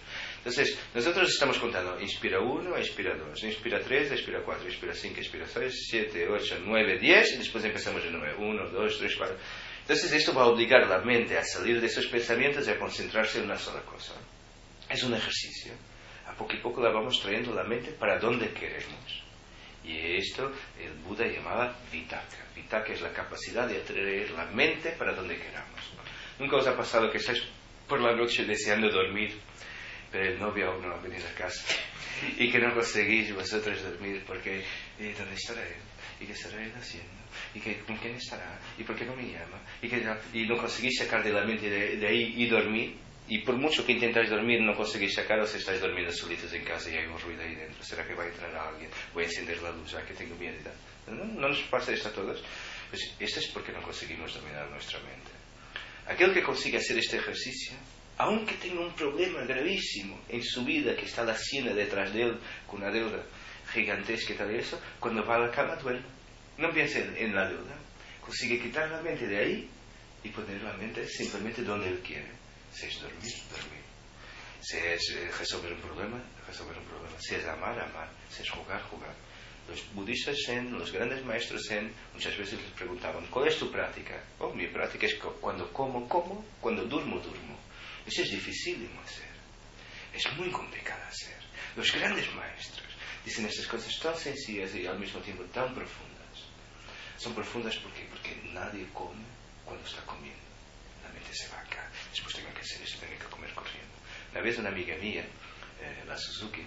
Entonces, nosotros estamos contando, inspira uno, inspira dos, inspira tres, inspira cuatro, inspira cinco, inspira seis, siete, ocho, nueve, diez, y después empezamos de nueve, uno, dos, tres, cuatro. Entonces, esto va a obligar a la mente a salir de esos pensamientos y a concentrarse en una sola cosa. Es un ejercicio. A poco y poco la vamos trayendo la mente para donde queremos. Y esto el Buda llamaba vitaka. Vitaka es la capacidad de atraer la mente para donde queramos. ¿Nunca os ha pasado que estáis por la noche deseando dormir, pero el novio aún no ha venido a casa y que no conseguís vosotros dormir porque eh, ¿dónde estará él? ¿Y qué estará él haciendo? ¿Y que, con quién estará? ¿Y por qué no me llama? ¿Y, que, y no conseguís sacar de la mente de, de ahí y dormir? Y por mucho que intentáis dormir, no conseguís sacaros, estáis durmiendo solitos en casa y hay un ruido ahí dentro. ¿Será que va a entrar alguien? Voy a encender la luz, ya que tengo miedo. ¿No, no nos pasa esto a todos? Pues esto es porque no conseguimos dominar nuestra mente. Aquel que consigue hacer este ejercicio, aunque tenga un problema gravísimo en su vida, que está la siena detrás de él, con una deuda gigantesca y tal y eso, cuando va a la cama duerme. No piensa en, en la deuda. Consigue quitar la mente de ahí y poner la mente simplemente donde él quiere. Si es dormir, dormir. Si es eh, resolver un problema, resolver un problema. Si es amar, amar. Si es jugar, jugar. Los budistas zen, los grandes maestros zen, muchas veces les preguntaban, ¿cuál es tu práctica? Oh, mi práctica es cuando como, como, cuando durmo, durmo. Eso es dificilísimo hacer. Es muy complicado hacer. Los grandes maestros dicen estas cosas tan sencillas y al mismo tiempo tan profundas. Son profundas porque, porque nadie come cuando está comiendo. La mente se va acá. Después tengo que hacer eso, tengo que comer corriendo. Una vez una amiga mía, eh, la Suzuki,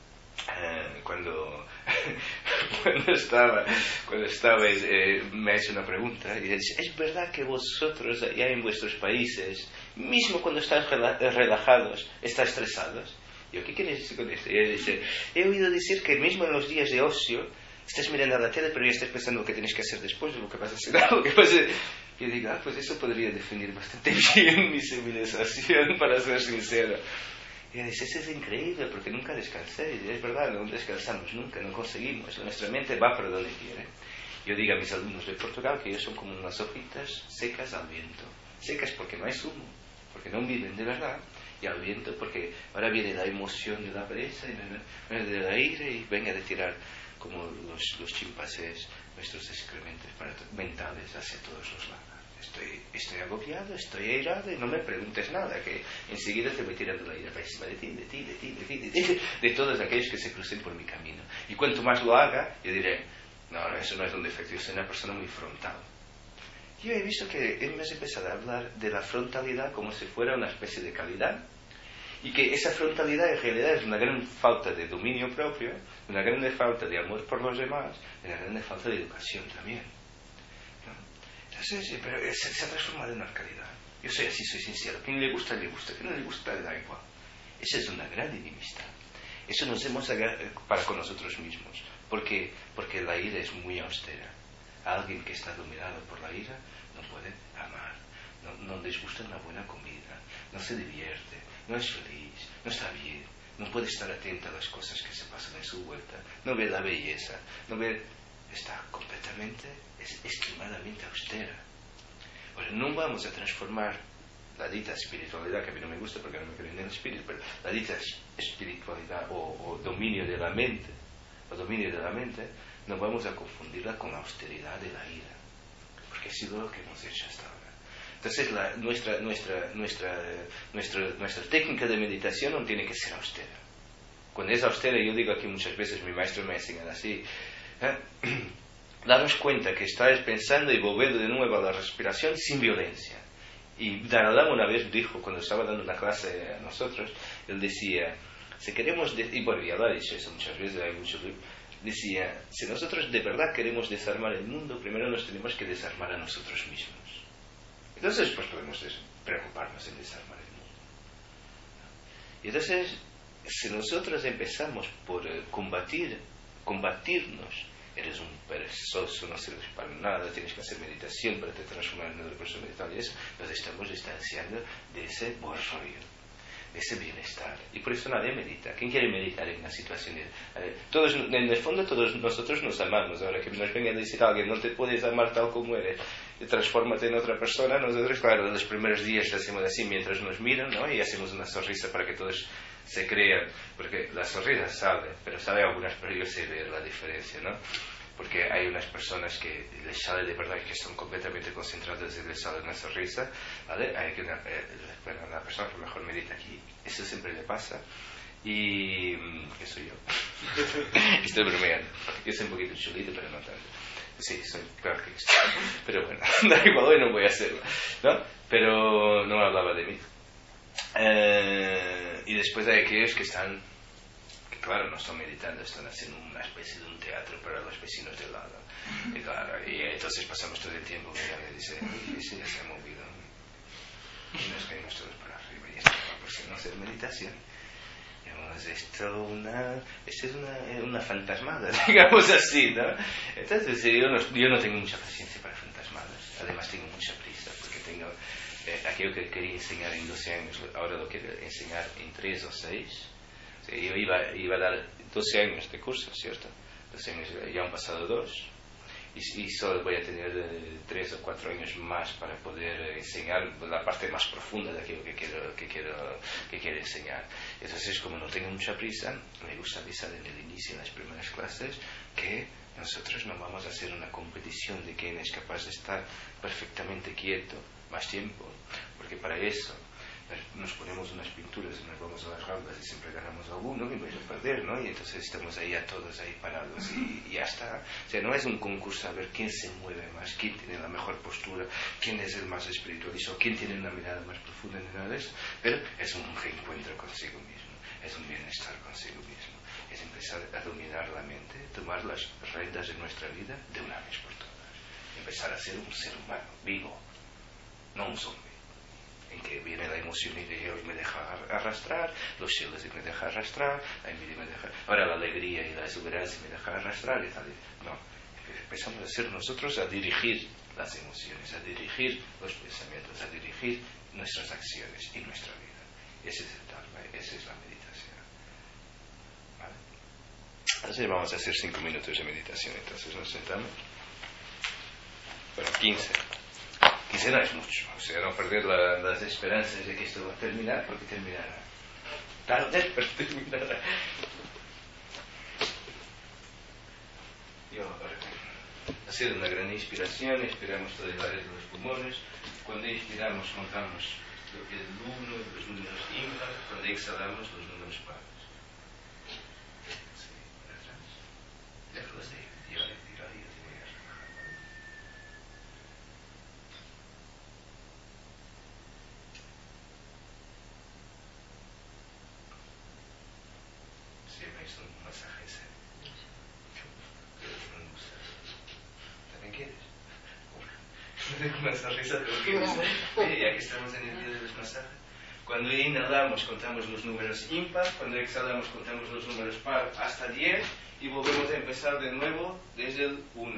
eh, cuando, cuando estaba, cuando estaba eh, me ha hecho una pregunta y dice, ¿es verdad que vosotros allá en vuestros países, mismo cuando estáis relajados, estáis estresados? Y yo, ¿qué quieres decir con esto? Y ella dice, he oído decir que mismo en los días de ocio estás mirando a la tele, pero ya estás pensando lo que tienes que hacer después, lo que vas a hacer, lo que vas a... Y yo digo, ah, pues eso podría definir bastante bien mi civilización, para ser sincero. Y ella dice, eso es increíble, porque nunca descansé. Y es verdad, no descansamos nunca, no conseguimos. Nuestra mente va para donde quiere. Yo digo a mis alumnos de Portugal que ellos son como unas hojitas secas al viento. Secas porque no hay zumo, porque no viven de verdad. Y al viento porque ahora viene la emoción de la presa, y del aire, y venga de tirar como los, los chimpancés, nuestros excrementos mentales hacia todos los lados. Estoy, estoy agobiado, estoy airado y no me preguntes nada, que enseguida te voy tirando la ira para encima de ti, de ti, de ti, de ti, de ti, de todos aquellos que se crucen por mi camino. Y cuanto más lo haga, yo diré, no, no, eso no es un defecto, yo soy una persona muy frontal. Yo he visto que él me ha empezado a hablar de la frontalidad como si fuera una especie de calidad, y que esa frontalidad en realidad es una gran falta de dominio propio, una gran falta de amor por los demás, y una gran falta de educación también. ¿No? Entonces, pero se, se ha transformado en una calidad. Yo soy así, soy sincero. Quien le gusta, le gusta. Quien no le gusta, le da igual. Esa es una gran enemistad. Eso nos hemos para con nosotros mismos. Porque, porque la ira es muy austera. A alguien que está dominado por la ira no puede amar. No, no les gusta una buena comida. No se divierte. No es feliz. No está bien. No puede estar atenta a las cosas que se pasan en su vuelta. No ve la belleza. No ve... Está completamente, es extremadamente austera. Ahora, no vamos a transformar la dita espiritualidad, que a mí no me gusta porque no me creo en el espíritu, pero la dita espiritualidad o, o dominio de la mente, o dominio de la mente, no vamos a confundirla con la austeridad de la ira, porque ha sido lo que hemos hecho hasta ahora. Entonces, la, nuestra, nuestra, nuestra, nuestra, nuestra técnica de meditación no tiene que ser austera. Cuando es austera, yo digo aquí muchas veces, mi maestro me enseña así, ¿eh? Daros cuenta que estáis pensando y volver de nuevo a la respiración sin violencia. Y Dalai Lama una vez dijo, cuando estaba dando una clase a nosotros, él decía, si queremos, de... y bueno, ya lo ha dicho eso muchas veces, hay muchos libros, decía, si nosotros de verdad queremos desarmar el mundo, primero nos tenemos que desarmar a nosotros mismos. Entonces, pues podemos preocuparnos en desarmar el mundo. Y entonces, si nosotros empezamos por eh, combatir, combatirnos, eres un perezoso, no sirves para nada, tienes que hacer meditación para te transformar en una persona y tal y eso, nos estamos distanciando de ese buen rollo, de ese bienestar. Y por eso nadie medita. ¿Quién quiere meditar en una situación? De, eh, todos, en el fondo todos nosotros nos amamos. Ahora que nos venga a decir a alguien, no te puedes amar tal como eres, y transfórmate en otra persona. Nosotros, claro, los primeros días lo hacemos así mientras nos miran, ¿no? Y hacemos una sonrisa para que todos se crean, porque la sonrisa sale, pero sale algunas, pero yo sé ver la diferencia, ¿no? Porque hay unas personas que les sale de verdad, que están completamente concentradas y les sale una sonrisa, ¿vale? Hay que una, eh, bueno, una persona que mejor medita aquí, eso siempre le pasa. Y que soy yo. Estoy bromeando. Yo soy un poquito chulito, pero no tanto. Sí, soy claro que estoy. Pero bueno, da igual, hoy no voy a hacerlo, ¿no? Pero no hablaba de mí. Eh, y después hay aquellos que están, que claro, no están meditando, están haciendo una especie de un teatro para los vecinos del lado. Y claro, y entonces pasamos todo el tiempo que ella me dice, uy, ese ya se ha movido. Y nos caímos todos para arriba y está, pues no hacer meditación. Esto, una, esto es una, una fantasmada, digamos así, ¿no? Entonces yo no, yo no tengo mucha paciencia para fantasmadas, además tengo mucha prisa, porque tengo eh, aquello que quería enseñar en doce años, ahora lo quiero enseñar en tres o seis. O sea, yo iba, iba a dar doce años de curso, ¿cierto? doce años, ya han pasado dos. Y, y solo voy a tener eh, tres o cuatro años más para poder eh, enseñar la parte más profunda de aquello que quiero, que quiero, que quiero enseñar. Entonces, como no tengo mucha prisa, me gusta avisar en el inicio, en las primeras clases, que nosotros no vamos a hacer una competición de quién es capaz de estar perfectamente quieto más tiempo, porque para eso nos ponemos unas pinturas y nos vamos a las ramblas y siempre ganamos alguno y vais a perder, ¿no? Y entonces estamos ahí a todos ahí parados y, y ya está. O sea, no es un concurso a ver quién se mueve más, quién tiene la mejor postura, quién es el más espiritualizado, quién tiene una mirada más profunda en nada de eso, pero es un reencuentro consigo mismo, es un bienestar consigo mismo, es empezar a dominar la mente, tomar las riendas de nuestra vida de una vez por todas, empezar a ser un ser humano vivo, no un zombie, en que viene la emoción y me deja arrastrar, los cielos y me deja arrastrar, la envidia me deja, ahora la alegría y la exuberancia me deja arrastrar y tal. No, empezamos a ser nosotros a dirigir las emociones, a dirigir los pensamientos, a dirigir nuestras acciones y nuestra vida. Ese es el Dharma, esa es la meditación. ¿Vale? Entonces vamos a hacer cinco minutos de meditación, entonces nos sentamos. Bueno, quince. quince no es mucho, o sea, no perder la, las esperanzas de que esto va a terminar, porque terminará. Tarde, pero terminará. Yo, hacer una gran inspiración, inspiramos todo el aire de los pulmones. Cuando inspiramos, contamos lo que es el uno, los números impares. Cuando exhalamos, los números pares. Sí, para atrás. Déjalos de ir, yo le tiro ahí, yo te voy a relajar, ¿vale? Sí, me hizo un masaje ese. No me gusta. ¿También quieres? Una sonrisa de lo que es. Ya que estamos en el día de los masajes. Cuando inhalamos contamos los números impar, cuando exhalamos contamos los números par hasta diez y volvemos a empezar de nuevo desde el uno.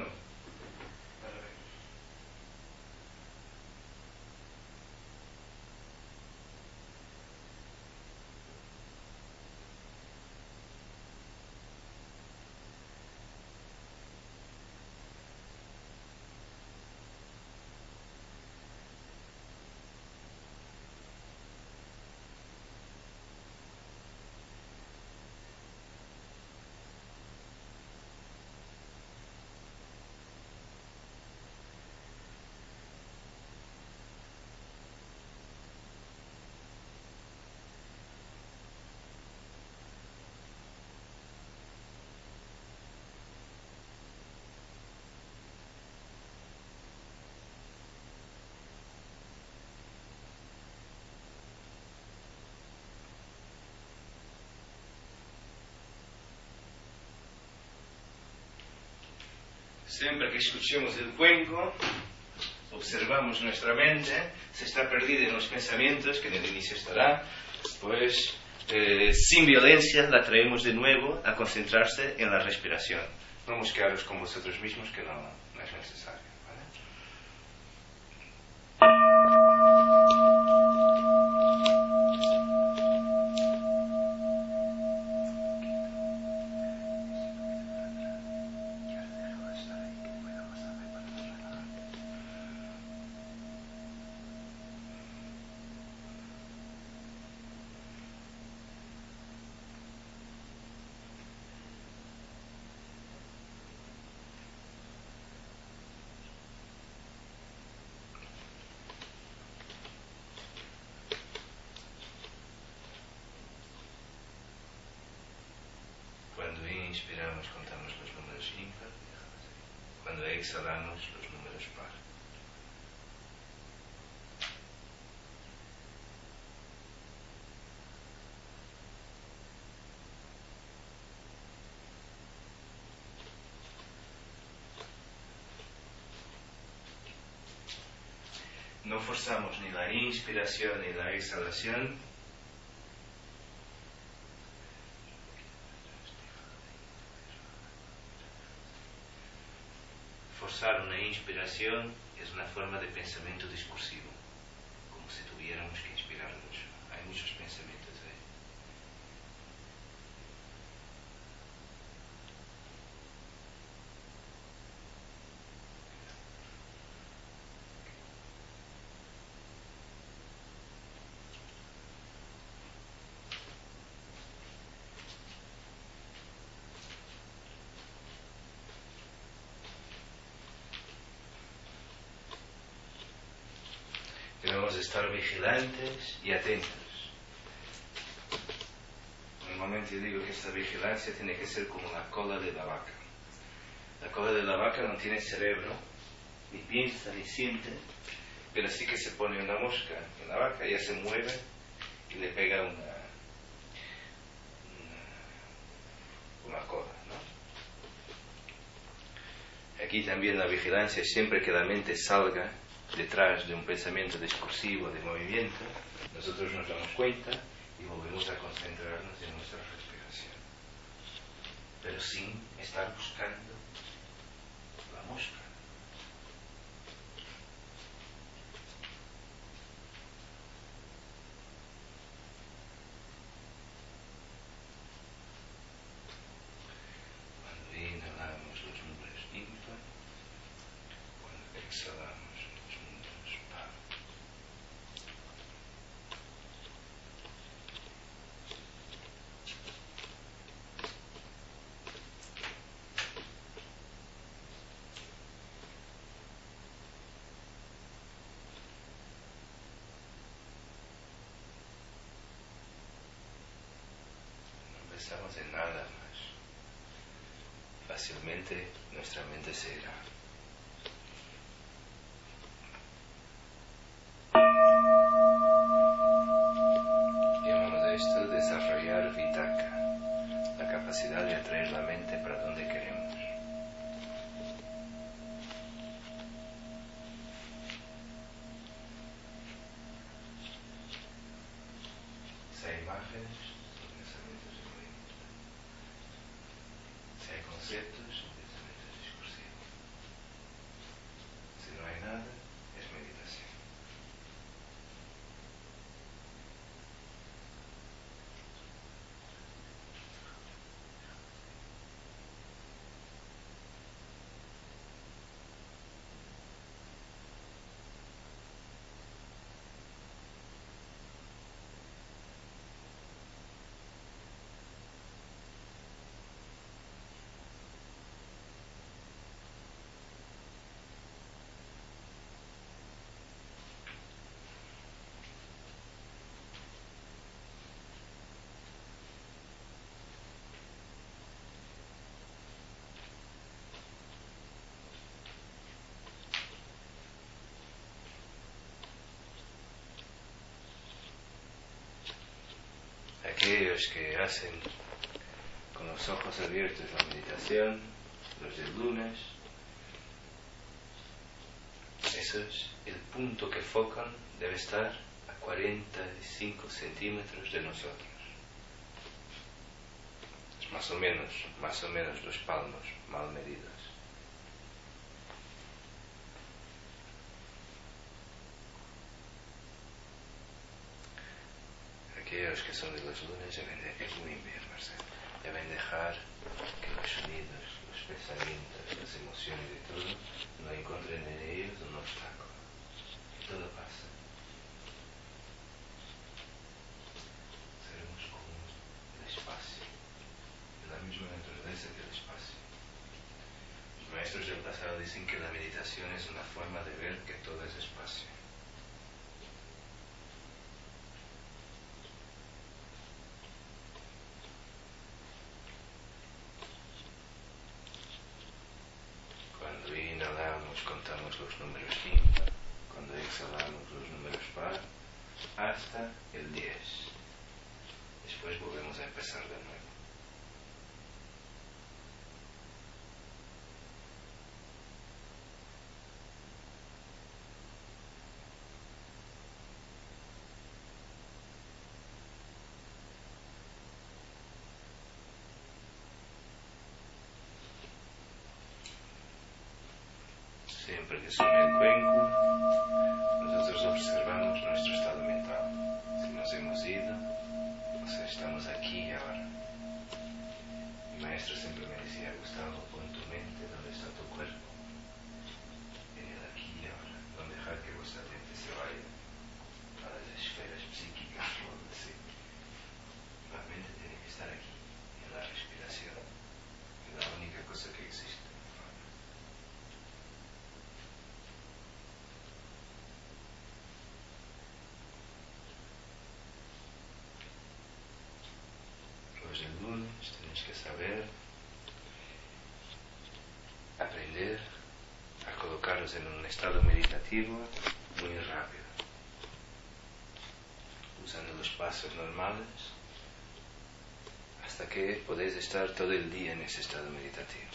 Siempre que escuchemos el cuenco, observamos nuestra mente, se está perdida en los pensamientos, que en el inicio estará, pues eh, sin violencia la traemos de nuevo a concentrarse en la respiración. No mosquearos con vosotros mismos, que no, no es necesario. inspiramos contamos los números impar, cuando exhalamos los números par. No forzamos ni la inspiración ni la exhalación. Forzar una inspiración es una forma de pensamiento discursivo, como si tuviéramos que inspirar mucho. Hay muchos pensamientos ahí. Debemos estar vigilantes y atentos. Normalmente yo digo que esta vigilancia tiene que ser como la cola de la vaca. La cola de la vaca no tiene cerebro, ni piensa, ni siente, pero sí que se pone una mosca en la vaca, ella se mueve y le pega una, una, una cola, ¿no? Aquí también la vigilancia, siempre que la mente salga detrás de un pensamiento discursivo de movimiento, nosotros nos damos cuenta y volvemos a concentrarnos en nuestra respiración, pero sin estar buscando la mosca. Cuando inhalamos los números impar, cuando exhalamos los números par. No pensamos en nada más. Fácilmente nuestra mente se irá. Llamamos a esto desarrollar vitaka, la capacidad de atraer la mente para donde queremos. Si hay imágenes, son pensamientos de movimiento. Si hay conceptos, son pensamientos discursivos. Si no hay nada, es meditación. Aquellos que hacen con los ojos abiertos la meditación, los del lunes, eso es el punto que focan, debe estar a cuarenta y cinco centímetros de nosotros. Es más o menos, más o menos los palmos mal medidos. Aquellos que son de los lunes deben de, es muy bien, Marcelo, deben dejar que los sonidos, los pensamientos, las emociones y todo no encuentren en ellos un obstáculo. Y todo pasa. Seremos como el espacio, de la misma naturaleza que el espacio. Los maestros del pasado dicen que la meditación es una forma de ver que todo es espacio. hasta el diez. Después volvemos a empezar de nuevo. Siempre que suene el cuenco, nosotros observamos nuestro estado mental. Si nos hemos ido, o si estamos aquí y ahora. Mi maestro siempre me decía, Gustavo, pon tu mente donde está tu cuerpo. En el aquí y ahora. No dejar que vuestra mente se vaya a las esferas psíquicas o algo así. La mente tiene que estar aquí, en la respiración. Es la única cosa que existe. Pues el lunes tenéis que saber aprender a colocaros en un estado meditativo muy rápido, usando los pasos normales, hasta que podéis estar todo el día en ese estado meditativo.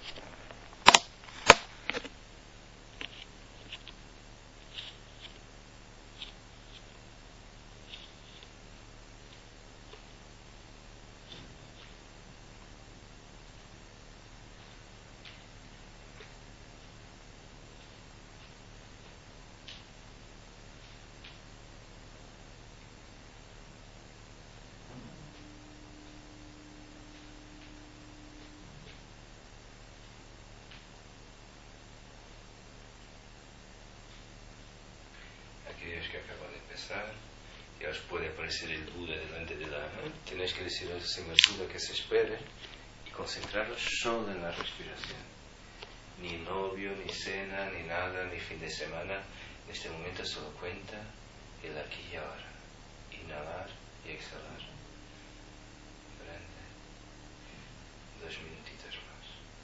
Aquellos que acaban de empezar, ya os puede aparecer el Buda delante de la... ¿no? Tenéis que decir al señor Buda que se espere y concentraros solo en la respiración. Ni novio, ni cena, ni nada, ni fin de semana. En este momento solo cuenta el aquí y ahora. Inhalar y exhalar. Grande. Dos minutitos más.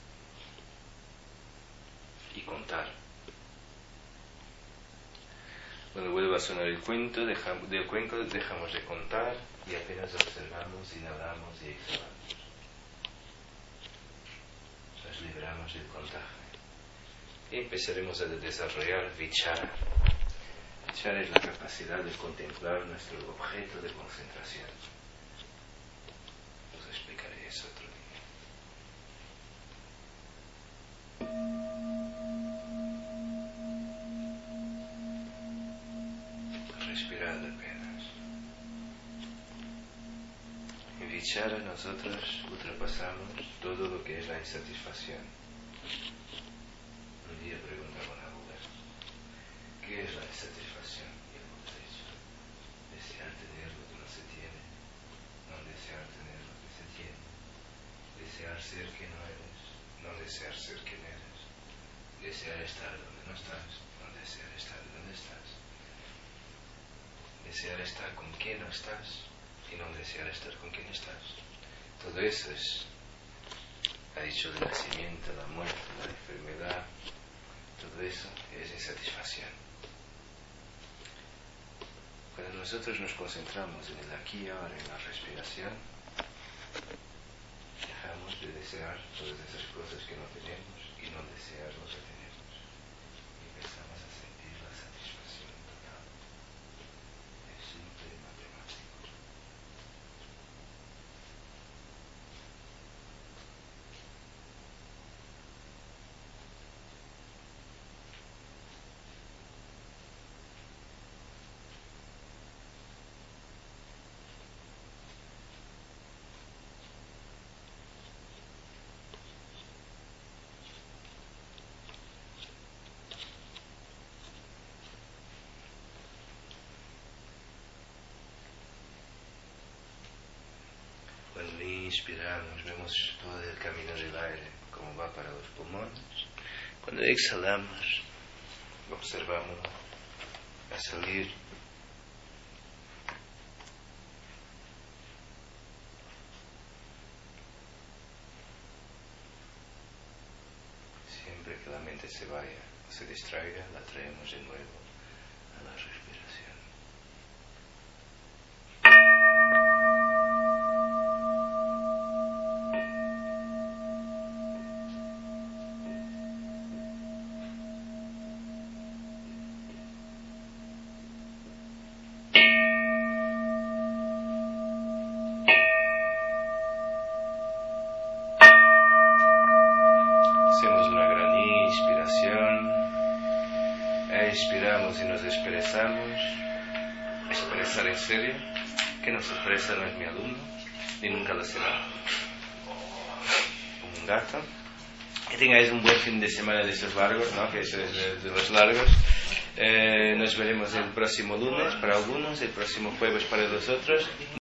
Y contar. Cuando vuelva a sonar el cuento, dejamos, del cuenco, dejamos de contar y apenas observamos, inhalamos y exhalamos. Nos libramos del contagio. Y empezaremos a desarrollar vichara. Vichara es la capacidad de contemplar nuestro objeto de concentración. Os explicaré eso otro día. Respirad apenas. En vichara nosotros ultrapasamos todo lo que es la insatisfacción. Un día preguntaban a Buda, ¿qué es la insatisfacción? Y el Buda dijo, desear tener lo que no se tiene, no desear tener lo que se tiene, desear ser quien no eres, no desear ser quien eres, desear estar donde no estás, no desear estar donde estás, desear estar con quien no estás y no desear estar con quien estás. Todo eso es, ha dicho el nacimiento, la muerte, la enfermedad, todo eso es insatisfacción. Cuando nosotros nos concentramos en el aquí y ahora, en la respiración, dejamos de desear todas esas cosas que no tenemos y no desear lo que tenemos. Y empezamos a sentir la satisfacción total. Es simple y matemático. Cuando inspiramos, vemos todo el camino del aire, cómo va para los pulmones. Cuando exhalamos, observamos a salir siempre que la mente se vaya o se distraiga, la traemos de nuevo a la respiración. inspiramos y nos expresamos, expresar en serio, que no se expresa no es mi alumno, ni nunca lo será, como un gato. Que tengáis un buen fin de semana de esos largos, ¿no? Que eso es de, de los largos. Eh, nos veremos el próximo lunes para algunos, el próximo jueves para los otros.